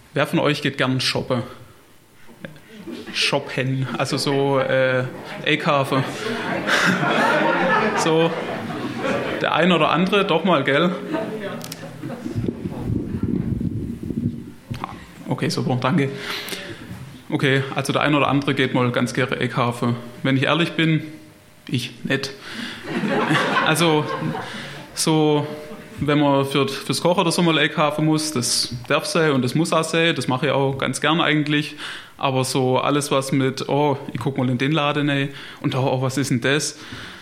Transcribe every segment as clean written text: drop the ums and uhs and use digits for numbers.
Wer von euch geht gern shoppen? Shoppen, also so Einkaufen. So, der ein oder andere, doch mal, gell? Okay, super, danke. Okay, also der ein oder andere geht mal ganz gerne einkaufen. Wenn ich ehrlich bin, ich nicht. Also, so, wenn man fürs Kochen oder so mal einkaufen muss, das darf sein und das muss auch sein, das mache ich auch ganz gern eigentlich. Aber so alles, was mit, oh, ich guck mal in den Laden rein und oh, was ist denn das?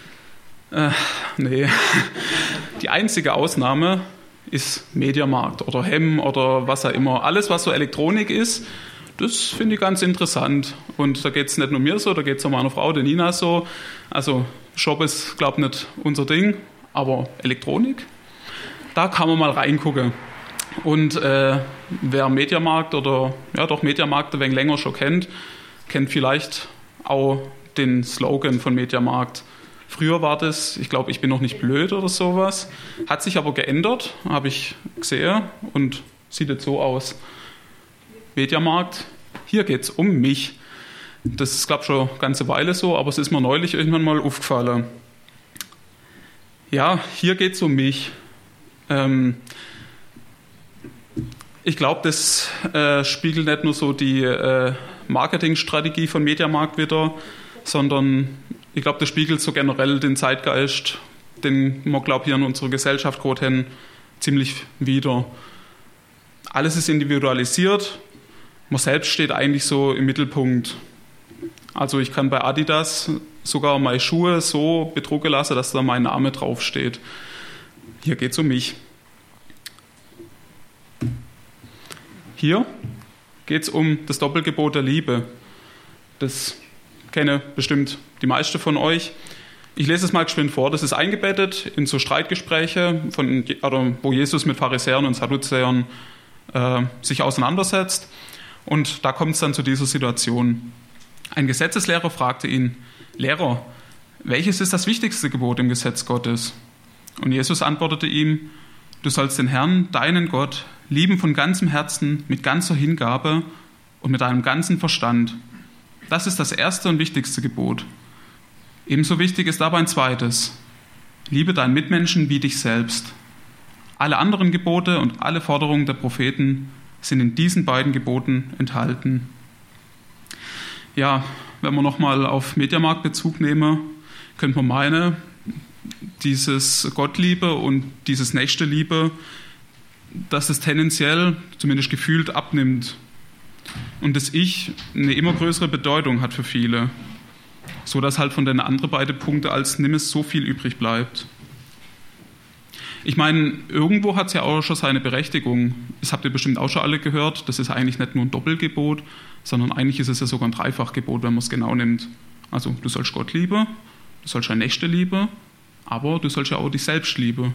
Nee. Die einzige Ausnahme ist Mediamarkt oder Hemm oder was auch immer. Alles, was so Elektronik ist, das finde ich ganz interessant. Und da geht es nicht nur mir so, da geht es auch meiner Frau, der Nina, so. Also Shop ist, glaube ich, nicht unser Ding, aber Elektronik, da kann man mal reingucken. Und wer Mediamarkt oder, ja doch, Mediamarkt ein wenig länger schon kennt vielleicht auch den Slogan von Mediamarkt. Früher war das, ich glaube, ich bin noch nicht blöd oder sowas. Hat sich aber geändert, habe ich gesehen und sieht jetzt so aus. Mediamarkt, hier geht es um mich. Das ist, glaube ich, schon eine ganze Weile so, aber es ist mir neulich irgendwann mal aufgefallen. Ja, hier geht es um mich. Ich glaube, das spiegelt nicht nur so die Marketingstrategie von Mediamarkt wider, sondern ich glaube, das spiegelt so generell den Zeitgeist, den wir, glaube ich, hier in unserer Gesellschaft gerade haben, ziemlich wider. Alles ist individualisiert, man selbst steht eigentlich so im Mittelpunkt. Also ich kann bei Adidas sogar meine Schuhe so bedrucken lassen, dass da mein Name draufsteht. Hier geht es um mich. Hier geht es um das Doppelgebot der Liebe. Das kennen bestimmt die meisten von euch. Ich lese es mal geschwind vor. Das ist eingebettet in so Streitgespräche, wo Jesus mit Pharisäern und Sadduzäern sich auseinandersetzt. Und da kommt es dann zu dieser Situation. Ein Gesetzeslehrer fragte ihn: Lehrer, welches ist das wichtigste Gebot im Gesetz Gottes? Und Jesus antwortete ihm: Du sollst den Herrn, deinen Gott, lieben von ganzem Herzen, mit ganzer Hingabe und mit deinem ganzen Verstand. Das ist das erste und wichtigste Gebot. Ebenso wichtig ist aber ein zweites: Liebe deinen Mitmenschen wie dich selbst. Alle anderen Gebote und alle Forderungen der Propheten sind in diesen beiden Geboten enthalten. Ja, wenn wir nochmal auf Mediamarkt Bezug nehmen, könnte man meinen, dieses Gottliebe und dieses Nächsteliebe, dass es tendenziell, zumindest gefühlt, abnimmt. Und das Ich eine immer größere Bedeutung hat für viele. So dass halt von den anderen beiden Punkten als Nimmes so viel übrig bleibt. Ich meine, irgendwo hat es ja auch schon seine Berechtigung. Das habt ihr bestimmt auch schon alle gehört. Das ist eigentlich nicht nur ein Doppelgebot, sondern eigentlich ist es ja sogar ein Dreifachgebot, wenn man es genau nimmt. Also du sollst Gott lieben, du sollst deine Nächste lieben, aber du sollst ja auch dich selbst lieben.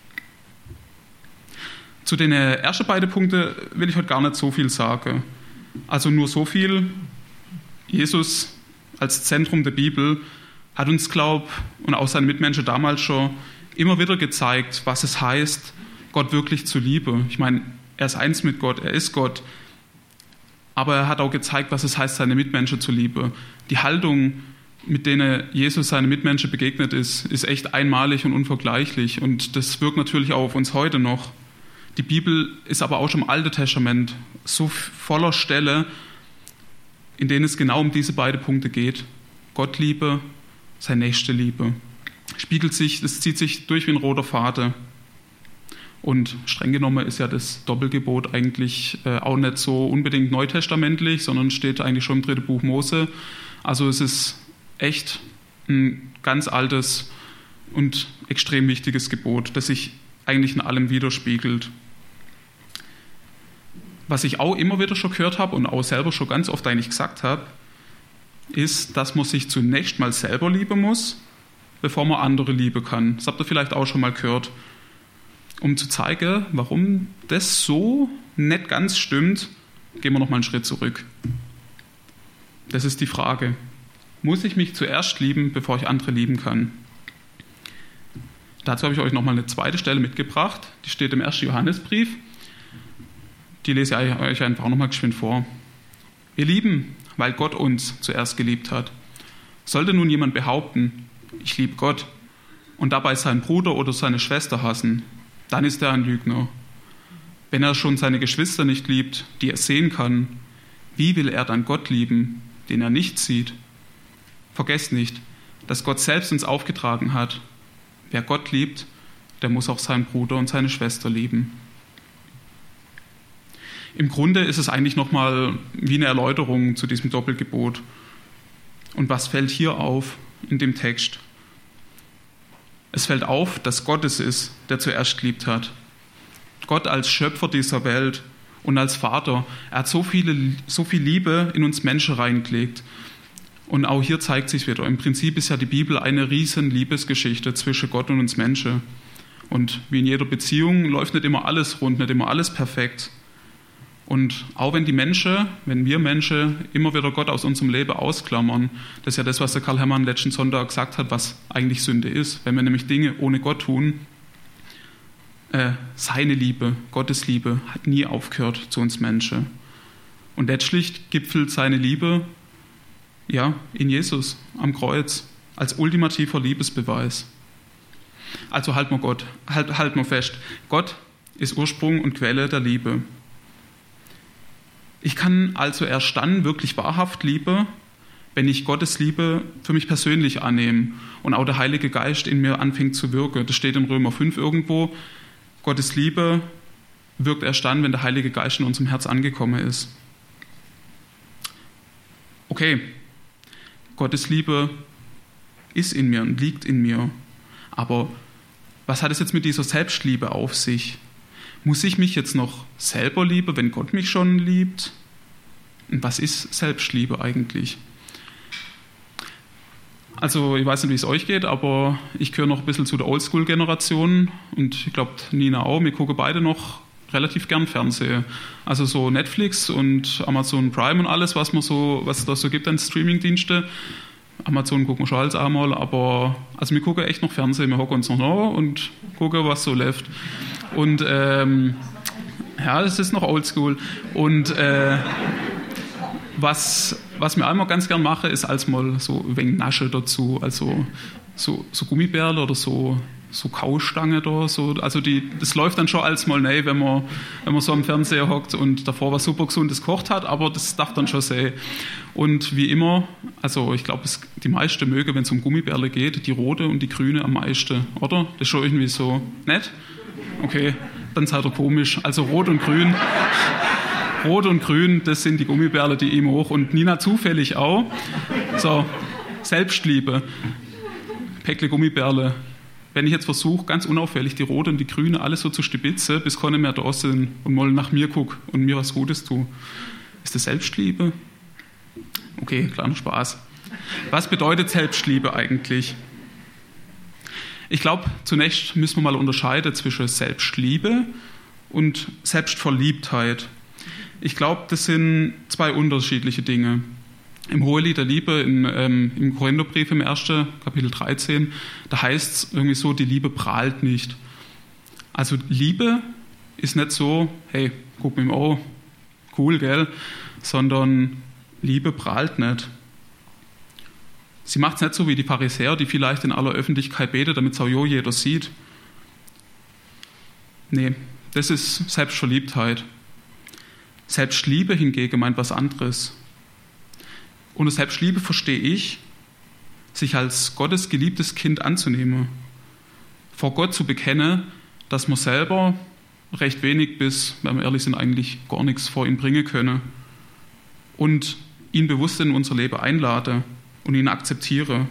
Zu den ersten beiden Punkten will ich heute gar nicht so viel sagen. Also nur so viel: Jesus als Zentrum der Bibel hat uns, glaube ich, und auch seine Mitmenschen damals schon immer wieder gezeigt, was es heißt, Gott wirklich zu lieben. Ich meine, er ist eins mit Gott, er ist Gott. Aber er hat auch gezeigt, was es heißt, seine Mitmenschen zu lieben. Die Haltung, mit denen Jesus seine Mitmenschen begegnet ist echt einmalig und unvergleichlich. Und das wirkt natürlich auch auf uns heute noch. Die Bibel ist aber auch schon im Alten Testament so voller Stellen, in denen es genau um diese beiden Punkte geht. Gottliebe, seine nächste Liebe. Es zieht sich durch wie ein roter Faden. Und streng genommen ist ja das Doppelgebot eigentlich auch nicht so unbedingt neutestamentlich, sondern steht eigentlich schon im 3. Buch Mose. Also es ist echt ein ganz altes und extrem wichtiges Gebot, das sich eigentlich in allem widerspiegelt. Was ich auch immer wieder schon gehört habe und auch selber schon ganz oft eigentlich gesagt habe, ist, dass man sich zunächst mal selber lieben muss, bevor man andere lieben kann. Das habt ihr vielleicht auch schon mal gehört. Um zu zeigen, warum das so nicht ganz stimmt, gehen wir noch mal einen Schritt zurück. Das ist die Frage: Muss ich mich zuerst lieben, bevor ich andere lieben kann? Dazu habe ich euch noch mal eine zweite Stelle mitgebracht. Die steht im 1. Johannesbrief. Die lese ich euch einfach nochmal geschwind vor. Wir lieben, weil Gott uns zuerst geliebt hat. Sollte nun jemand behaupten, ich liebe Gott, und dabei seinen Bruder oder seine Schwester hassen, dann ist er ein Lügner. Wenn er schon seine Geschwister nicht liebt, die er sehen kann, wie will er dann Gott lieben, den er nicht sieht? Vergesst nicht, dass Gott selbst uns aufgetragen hat. Wer Gott liebt, der muss auch seinen Bruder und seine Schwester lieben. Im Grunde ist es eigentlich nochmal wie eine Erläuterung zu diesem Doppelgebot. Und was fällt hier auf in dem Text? Es fällt auf, dass Gott es ist, der zuerst geliebt hat. Gott als Schöpfer dieser Welt und als Vater. Er hat so viel Liebe in uns Menschen reingelegt. Und auch hier zeigt sich wieder, im Prinzip ist ja die Bibel eine riesen Liebesgeschichte zwischen Gott und uns Menschen. Und wie in jeder Beziehung läuft nicht immer alles rund, nicht immer alles perfekt. Und auch wenn wir Menschen immer wieder Gott aus unserem Leben ausklammern, das ist ja das, was der Karl Hermann letzten Sonntag gesagt hat, was eigentlich Sünde ist. Wenn wir nämlich Dinge ohne Gott tun, seine Liebe, Gottes Liebe, hat nie aufgehört zu uns Menschen. Und letztlich gipfelt seine Liebe in Jesus am Kreuz als ultimativer Liebesbeweis. Also halten wir fest, Gott ist Ursprung und Quelle der Liebe. Ich kann also erst dann wirklich wahrhaft lieben, wenn ich Gottes Liebe für mich persönlich annehme und auch der Heilige Geist in mir anfängt zu wirken. Das steht in Römer 5 irgendwo. Gottes Liebe wirkt erst dann, wenn der Heilige Geist in unserem Herz angekommen ist. Okay, Gottes Liebe ist in mir und liegt in mir. Aber was hat es jetzt mit dieser Selbstliebe auf sich? Muss ich mich jetzt noch selber lieben, wenn Gott mich schon liebt? Und was ist Selbstliebe eigentlich? Also ich weiß nicht, wie es euch geht, aber ich gehöre noch ein bisschen zu der Oldschool-Generation und ich glaube, Nina auch. Wir gucken beide noch relativ gern Fernsehen. Also so Netflix und Amazon Prime und alles, was es da so gibt an Streamingdienste. Amazon gucken wir schon als einmal, aber also wir gucken echt noch Fernsehen, wir hocken uns noch da und gucken, was so läuft. Und das ist noch oldschool. Und was wir einmal ganz gern machen, ist als mal so ein wenig Nasche dazu, also so Gummibärle oder so Kaustange da, so, also das läuft dann schon als mal rein, wenn man so am Fernseher hockt und davor was super Gesundes gekocht hat, aber das darf dann schon sein. Und wie immer, also ich glaube, die meisten mögen, wenn es um Gummibärle geht, die rote und die grüne am meisten, oder? Das ist schon irgendwie so nett? Okay, dann seid ihr komisch. Also Rot und Grün, das sind die Gummibärle, die ihm hoch und Nina zufällig auch. So, Selbstliebe, Päckle Gummibärle. Wenn ich jetzt versuche, ganz unauffällig die rote und die grüne alles so zu stibitzen, bis keine mehr da sind und mal nach mir gucke und mir was Gutes tue, ist das Selbstliebe? Okay, kleiner Spaß. Was bedeutet Selbstliebe eigentlich? Ich glaube, zunächst müssen wir mal unterscheiden zwischen Selbstliebe und Selbstverliebtheit. Ich glaube, das sind zwei unterschiedliche Dinge. Im Hohelied der Liebe, im Korintherbrief im 1. Kapitel 13, da heißt es irgendwie so, die Liebe prahlt nicht. Also Liebe ist nicht so, hey, guck mir mal, cool, gell, sondern Liebe prahlt nicht. Sie macht es nicht so wie die Pharisäer, die vielleicht in aller Öffentlichkeit beten, damit es auch jeder sieht. Nee, das ist Selbstverliebtheit. Selbstliebe hingegen meint was anderes. Unter Selbstliebe verstehe ich, sich als Gottes geliebtes Kind anzunehmen. Vor Gott zu bekennen, dass man selber recht wenig bis, wenn wir ehrlich sind, eigentlich gar nichts vor ihn bringen können. Und ihn bewusst in unser Leben einladen und ihn akzeptiere.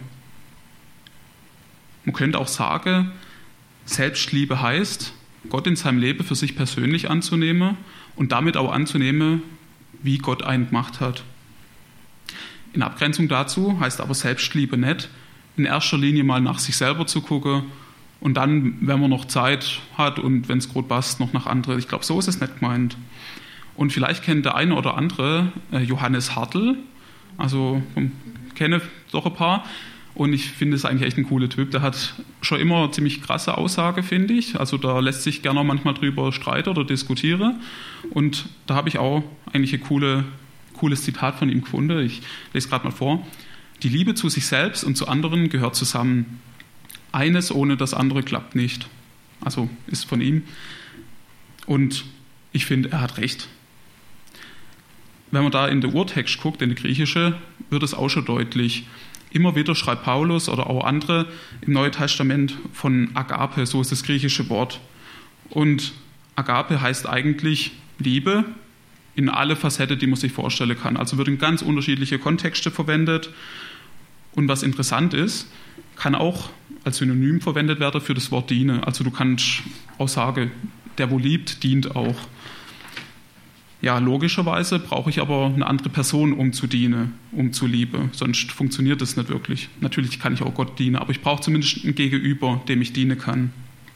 Man könnte auch sagen, Selbstliebe heißt, Gott in seinem Leben für sich persönlich anzunehmen und damit auch anzunehmen, wie Gott einen gemacht hat. In Abgrenzung dazu heißt aber Selbstliebe nicht, in erster Linie mal nach sich selber zu gucken und dann, wenn man noch Zeit hat und wenn es gut passt, noch nach anderen. Ich glaube, so ist es nicht gemeint. Und vielleicht kennt der eine oder andere Johannes Hartl, also kenne doch ein paar, und ich finde es eigentlich echt ein cooler Typ. Der hat schon immer ziemlich krasse Aussage, finde ich. Also da lässt sich gerne manchmal drüber streiten oder diskutieren. Und da habe ich auch eigentlich ein cooles Zitat von ihm gefunden. Ich lese gerade mal vor. Die Liebe zu sich selbst und zu anderen gehört zusammen. Eines ohne das andere klappt nicht. Also ist von ihm. Und ich finde, er hat recht. Wenn man da in den Urtext guckt, in die griechische, wird es auch schon deutlich. Immer wieder schreibt Paulus oder auch andere im Neuen Testament von Agape, so ist das griechische Wort. Und Agape heißt eigentlich Liebe in alle Facetten, die man sich vorstellen kann. Also wird in ganz unterschiedliche Kontexte verwendet. Und was interessant ist, kann auch als Synonym verwendet werden für das Wort diene. Also du kannst auch sagen, der wo liebt, dient auch. Ja, logischerweise brauche ich aber eine andere Person, um zu dienen, um zu lieben. Sonst funktioniert das nicht wirklich. Natürlich kann ich auch Gott dienen, aber ich brauche zumindest ein Gegenüber, dem ich dienen kann.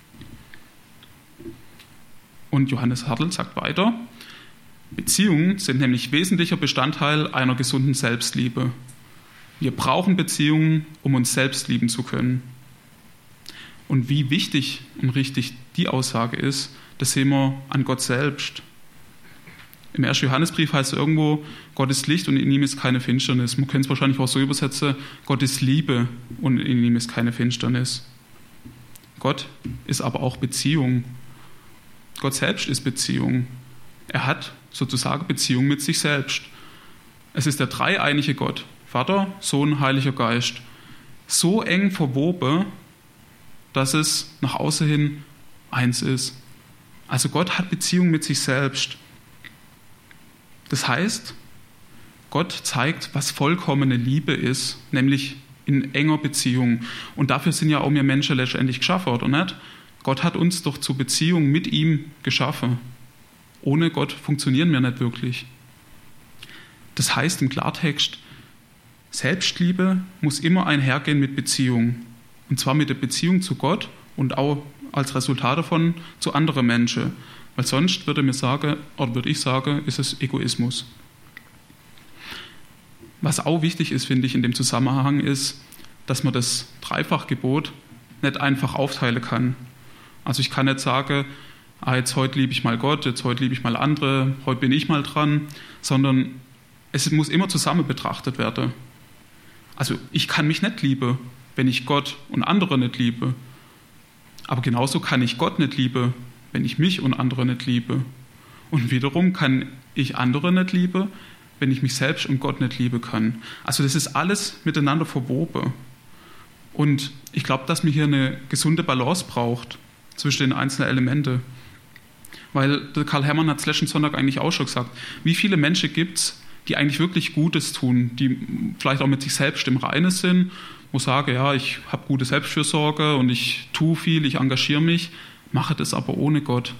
Und Johannes Hartl sagt weiter, Beziehungen sind nämlich wesentlicher Bestandteil einer gesunden Selbstliebe. Wir brauchen Beziehungen, um uns selbst lieben zu können. Und wie wichtig und richtig die Aussage ist, das sehen wir an Gott selbst. Im 1. Johannesbrief heißt es irgendwo, Gott ist Licht und in ihm ist keine Finsternis. Man könnte es wahrscheinlich auch so übersetzen, Gott ist Liebe und in ihm ist keine Finsternis. Gott ist aber auch Beziehung. Gott selbst ist Beziehung. Er hat sozusagen Beziehung mit sich selbst. Es ist der dreieinige Gott, Vater, Sohn, Heiliger Geist. So eng verwoben, dass es nach außen hin eins ist. Also Gott hat Beziehung mit sich selbst. Das heißt, Gott zeigt, was vollkommene Liebe ist, nämlich in enger Beziehung. Und dafür sind ja auch wir Menschen letztendlich geschaffen, oder nicht? Gott hat uns doch zur Beziehung mit ihm geschaffen. Ohne Gott funktionieren wir nicht wirklich. Das heißt im Klartext, Selbstliebe muss immer einhergehen mit Beziehung. Und zwar mit der Beziehung zu Gott und auch als Resultat davon zu anderen Menschen. Weil sonst würde ich sagen, ist es Egoismus. Was auch wichtig ist, finde ich, in dem Zusammenhang ist, dass man das Dreifachgebot nicht einfach aufteilen kann. Also ich kann nicht sagen, jetzt heute liebe ich mal Gott, jetzt heute liebe ich mal andere, heute bin ich mal dran, sondern es muss immer zusammen betrachtet werden. Also ich kann mich nicht lieben, wenn ich Gott und andere nicht liebe. Aber genauso kann ich Gott nicht lieben, wenn ich mich und andere nicht liebe. Und wiederum kann ich andere nicht lieben, wenn ich mich selbst und Gott nicht lieben kann. Also das ist alles miteinander verwoben. Und ich glaube, dass man hier eine gesunde Balance braucht zwischen den einzelnen Elementen. Weil der Karl Herrmann hat es letzten Sonntag eigentlich auch schon gesagt, wie viele Menschen gibt es, die eigentlich wirklich Gutes tun, die vielleicht auch mit sich selbst im Reinen sind, wo sagen, ja, ich habe gute Selbstfürsorge und ich tue viel, ich engagiere mich, mache das aber ohne Gott.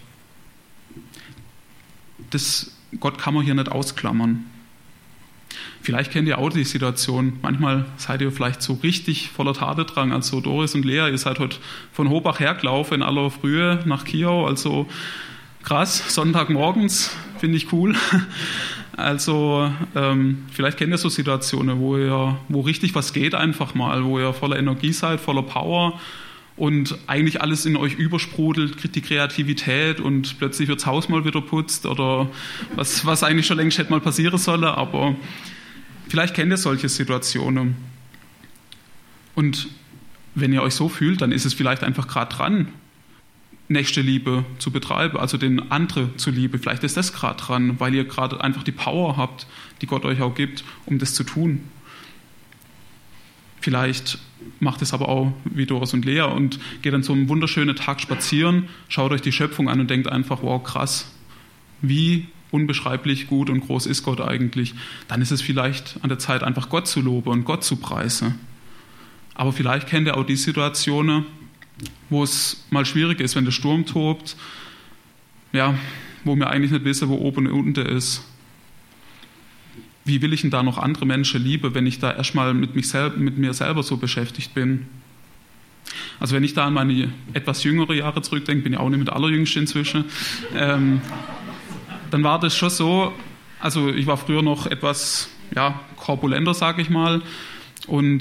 Gott kann man hier nicht ausklammern. Vielleicht kennt ihr auch die Situation, manchmal seid ihr vielleicht so richtig voller Tatendrang, also Doris und Lea, ihr seid heute von Hobach hergelaufen in aller Frühe nach Kiau, also krass, Sonntagmorgens, finde ich cool. Also vielleicht kennt ihr so Situationen, wo richtig was geht einfach mal, wo ihr voller Energie seid, voller Power und eigentlich alles in euch übersprudelt, kriegt die Kreativität und plötzlich wird das Haus mal wieder putzt oder was eigentlich schon längst hätte mal passieren sollen, aber vielleicht kennt ihr solche Situationen. Und wenn ihr euch so fühlt, dann ist es vielleicht einfach gerade dran, nächste Liebe zu betreiben, also den anderen zu lieben. Vielleicht ist das gerade dran, weil ihr gerade einfach die Power habt, die Gott euch auch gibt, um das zu tun. Vielleicht macht es aber auch wie Doris und Lea und geht dann so einen wunderschönen Tag spazieren, schaut euch die Schöpfung an und denkt einfach, wow, krass, wie unbeschreiblich gut und groß ist Gott eigentlich. Dann ist es vielleicht an der Zeit, einfach Gott zu loben und Gott zu preisen. Aber vielleicht kennt ihr auch die Situationen, wo es mal schwierig ist, wenn der Sturm tobt, ja, wo wir eigentlich nicht wissen, wo oben und unten ist. Wie will ich denn da noch andere Menschen lieben, wenn ich da erstmal mit mir selber so beschäftigt bin? Also wenn ich da an meine etwas jüngere Jahre zurückdenke, bin ich auch nicht mit allerjüngst inzwischen, dann war das schon so, also ich war früher noch etwas korpulenter, sage ich mal, und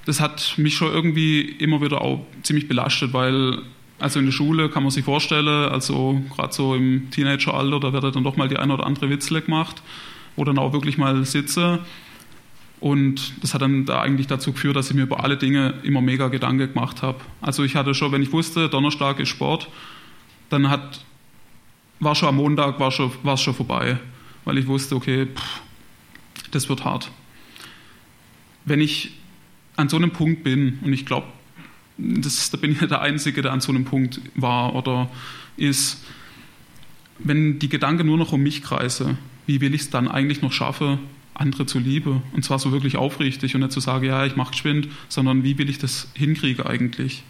das hat mich schon irgendwie immer wieder auch ziemlich belastet, weil also in der Schule kann man sich vorstellen, also gerade so im Teenageralter, da wird dann doch mal die eine oder andere Witzle gemacht, wo dann auch wirklich mal sitze. Und das hat dann da eigentlich dazu geführt, dass ich mir über alle Dinge immer mega Gedanken gemacht habe. Also ich hatte schon, wenn ich wusste, Donnerstag ist Sport, dann war schon am Montag war es schon vorbei, weil ich wusste, okay, das wird hart. Wenn ich an so einem Punkt bin, und ich glaube, da bin ich der Einzige, der an so einem Punkt war oder ist, wenn die Gedanken nur noch um mich kreisen, wie will ich es dann eigentlich noch schaffen, andere zu lieben? Und zwar so wirklich aufrichtig und nicht zu sagen, ja, ich mache geschwind, sondern wie will ich das hinkriegen eigentlich?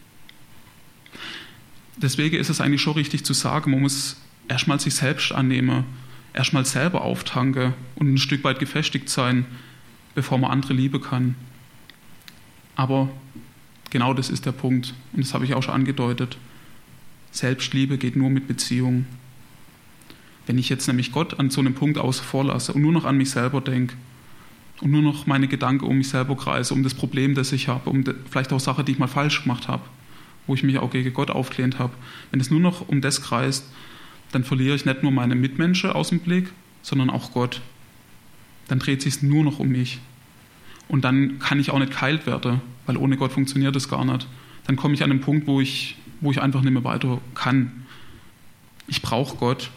Deswegen ist es eigentlich schon richtig zu sagen, man muss erstmal sich selbst annehmen, erstmal selber auftanken und ein Stück weit gefestigt sein, bevor man andere lieben kann. Aber genau das ist der Punkt. Und das habe ich auch schon angedeutet. Selbstliebe geht nur mit Beziehung. Wenn ich jetzt nämlich Gott an so einem Punkt außen vor lasse und nur noch an mich selber denke und nur noch meine Gedanken um mich selber kreise, um das Problem, das ich habe, vielleicht auch Sachen, die ich mal falsch gemacht habe, wo ich mich auch gegen Gott aufgelehnt habe. Wenn es nur noch um das kreist, dann verliere ich nicht nur meine Mitmenschen aus dem Blick, sondern auch Gott. Dann dreht sich es nur noch um mich. Und dann kann ich auch nicht geheilt werden, weil ohne Gott funktioniert das gar nicht. Dann komme ich an einen Punkt, wo ich einfach nicht mehr weiter kann. Ich brauche Gott.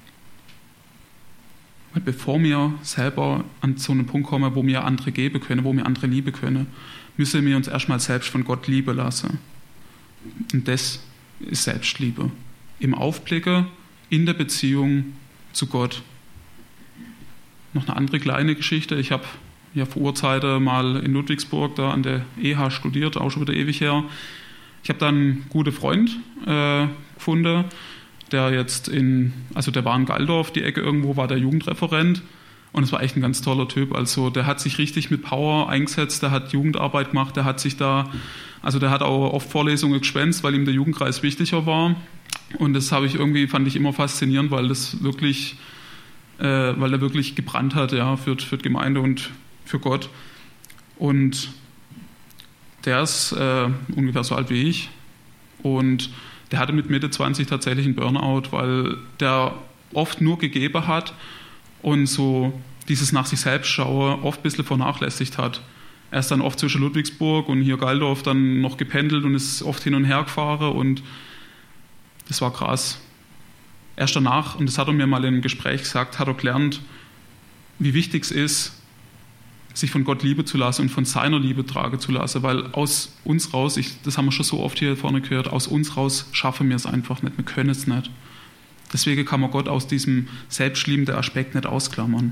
Weil bevor wir selber an so einen Punkt kommen, wo wir andere geben können, wo wir andere lieben können, müssen wir uns erstmal selbst von Gott lieben lassen. Und das ist Selbstliebe. Im Aufblicken, in der Beziehung zu Gott. Noch eine andere kleine Geschichte. Ich habe ja vor Urzeiten mal in Ludwigsburg da an der EH studiert, auch schon wieder ewig her. Ich habe dann einen guten Freund gefunden, der der war in Galdorf, die Ecke irgendwo, war der Jugendreferent und es war echt ein ganz toller Typ. Also der hat sich richtig mit Power eingesetzt, der hat Jugendarbeit gemacht, der hat auch oft Vorlesungen geschwänzt, weil ihm der Jugendkreis wichtiger war. Und das fand ich immer faszinierend, weil er wirklich gebrannt hat, ja, für die Gemeinde und für Gott. Und der ist ungefähr so alt wie ich und der hatte mit Mitte 20 tatsächlich einen Burnout, weil der oft nur gegeben hat und so dieses nach sich selbst schauen oft ein bisschen vernachlässigt hat. Er ist dann oft zwischen Ludwigsburg und hier Galdorf dann noch gependelt und ist oft hin und her gefahren und das war krass. Erst danach, und das hat er mir mal in einem Gespräch gesagt, hat er gelernt, wie wichtig es ist, sich von Gott lieben zu lassen und von seiner Liebe tragen zu lassen, weil aus uns raus, das haben wir schon so oft hier vorne gehört, aus uns raus schaffen wir es einfach nicht, wir können es nicht. Deswegen kann man Gott aus diesem selbstliebenden Aspekt nicht ausklammern.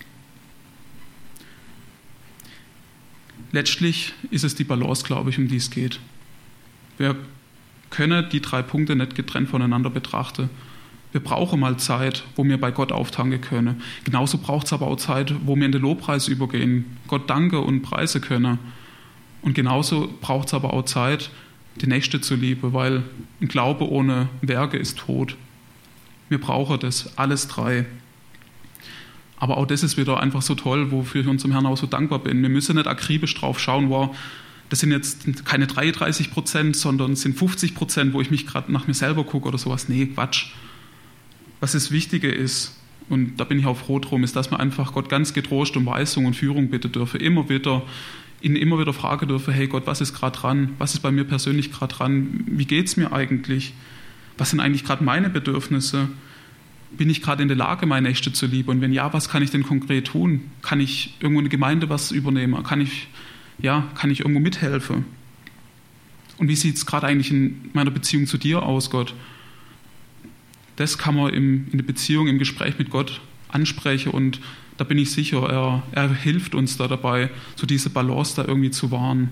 Letztlich ist es die Balance, glaube ich, um die es geht. Wir können die 3 Punkte nicht getrennt voneinander betrachten. Wir brauchen mal Zeit, wo wir bei Gott auftanken können. Genauso braucht es aber auch Zeit, wo wir in den Lobpreis übergehen, Gott danken und preisen können. Und genauso braucht es aber auch Zeit, die Nächste zu lieben, weil ein Glaube ohne Werke ist tot. Wir brauchen das, alles 3. Aber auch das ist wieder einfach so toll, wofür ich unserem Herrn auch so dankbar bin. Wir müssen nicht akribisch drauf schauen, wow, das sind jetzt keine 33%, sondern es sind 50%, wo ich mich gerade nach mir selber gucke oder sowas. Nee, Quatsch. Was das Wichtige ist, und da bin ich auch froh drum, ist, dass wir einfach Gott ganz getrost um Weisung und Führung bitten dürfen. Immer wieder fragen dürfen, hey Gott, was ist gerade dran? Was ist bei mir persönlich gerade dran? Wie geht es mir eigentlich? Was sind eigentlich gerade meine Bedürfnisse? Bin ich gerade in der Lage, meine Nächste zu lieben? Und wenn ja, was kann ich denn konkret tun? Kann ich irgendwo in der Gemeinde was übernehmen? Kann ich irgendwo mithelfen? Und wie sieht es gerade eigentlich in meiner Beziehung zu dir aus, Gott? Das kann man in der Beziehung, im Gespräch mit Gott ansprechen und da bin ich sicher, er hilft uns da dabei, so diese Balance da irgendwie zu wahren.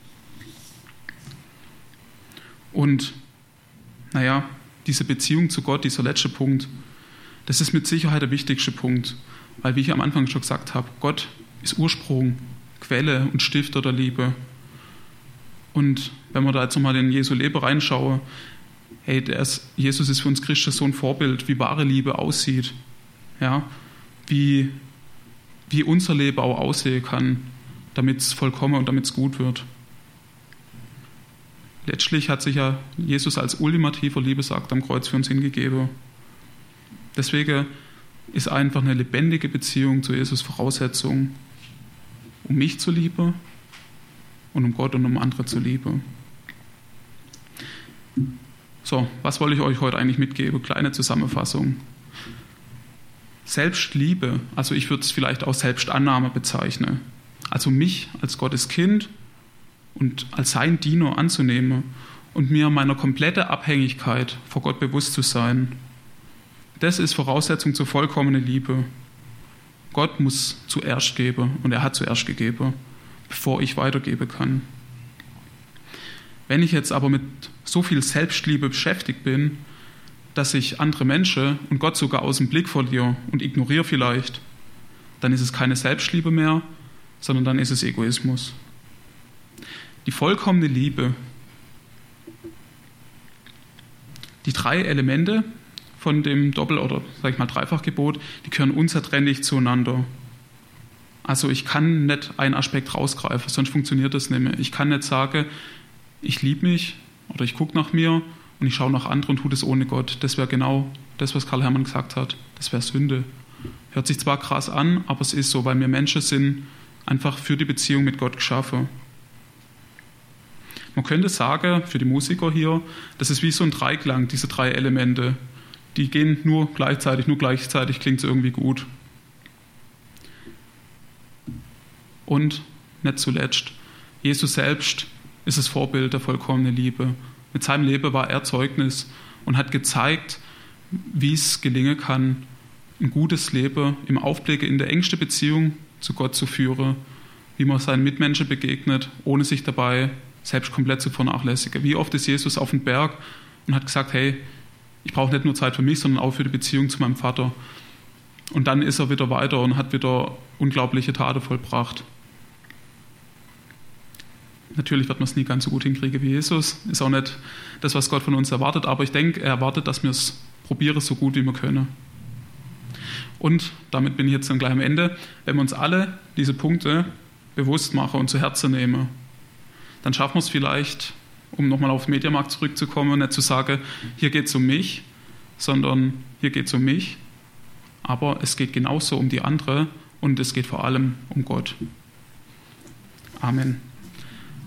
Und diese Beziehung zu Gott, dieser letzte Punkt, das ist mit Sicherheit der wichtigste Punkt, weil wie ich am Anfang schon gesagt habe, Gott ist Ursprung, Quelle und Stifter der Liebe. Und wenn wir da jetzt nochmal in Jesu Leben reinschauen, hey, Jesus ist für uns Christen so ein Vorbild, wie wahre Liebe aussieht. Ja? Wie unser Leben auch aussehen kann, damit es vollkommen und damit es gut wird. Letztlich hat sich ja Jesus als ultimativer Liebesakt am Kreuz für uns hingegeben. Deswegen ist einfach eine lebendige Beziehung zu Jesus Voraussetzung, um mich zu lieben und um Gott und um andere zu lieben. So, was wollte ich euch heute eigentlich mitgeben? Kleine Zusammenfassung. Selbstliebe, also ich würde es vielleicht auch Selbstannahme bezeichnen. Also mich als Gottes Kind und als sein Diener anzunehmen und mir meiner kompletten Abhängigkeit vor Gott bewusst zu sein. Das ist Voraussetzung zur vollkommenen Liebe. Gott muss zuerst geben und er hat zuerst gegeben, bevor ich weitergeben kann. Wenn ich jetzt aber mit so viel Selbstliebe beschäftigt bin, dass ich andere Menschen und Gott sogar aus dem Blick verliere und ignoriere vielleicht, dann ist es keine Selbstliebe mehr, sondern dann ist es Egoismus. Die vollkommene Liebe, die 3 Elemente von dem Doppel- oder sag ich mal Dreifachgebot, die gehören unzertrennlich zueinander. Also ich kann nicht einen Aspekt rausgreifen, sonst funktioniert das nicht mehr. Ich kann nicht sagen, ich liebe mich oder ich gucke nach mir und ich schaue nach anderen und tue das ohne Gott. Das wäre genau das, was Karl Hermann gesagt hat. Das wäre Sünde. Hört sich zwar krass an, aber es ist so, weil wir Menschen sind einfach für die Beziehung mit Gott geschaffen. Man könnte sagen, für die Musiker hier, das ist wie so ein Dreiklang, diese 3 Elemente. Die gehen nur gleichzeitig klingt es irgendwie gut. Und nicht zuletzt, Jesus selbst ist das Vorbild der vollkommenen Liebe. Mit seinem Leben war er Zeugnis und hat gezeigt, wie es gelingen kann, ein gutes Leben im Aufblick in der engsten Beziehung zu Gott zu führen, wie man seinen Mitmenschen begegnet, ohne sich dabei selbst komplett zu vernachlässigen. Wie oft ist Jesus auf dem Berg und hat gesagt, hey, ich brauche nicht nur Zeit für mich, sondern auch für die Beziehung zu meinem Vater. Und dann ist er wieder weiter und hat wieder unglaubliche Taten vollbracht. Natürlich wird man es nie ganz so gut hinkriegen wie Jesus. Ist auch nicht das, was Gott von uns erwartet. Aber ich denke, er erwartet, dass wir es probieren, so gut wie wir können. Und damit bin ich jetzt dann gleich am Ende. Wenn wir uns alle diese Punkte bewusst machen und zu Herzen nehmen, dann schaffen wir es vielleicht, um nochmal auf den Mediamarkt zurückzukommen, nicht zu sagen, hier geht es um mich, sondern hier geht es um mich. Aber es geht genauso um die andere und es geht vor allem um Gott. Amen.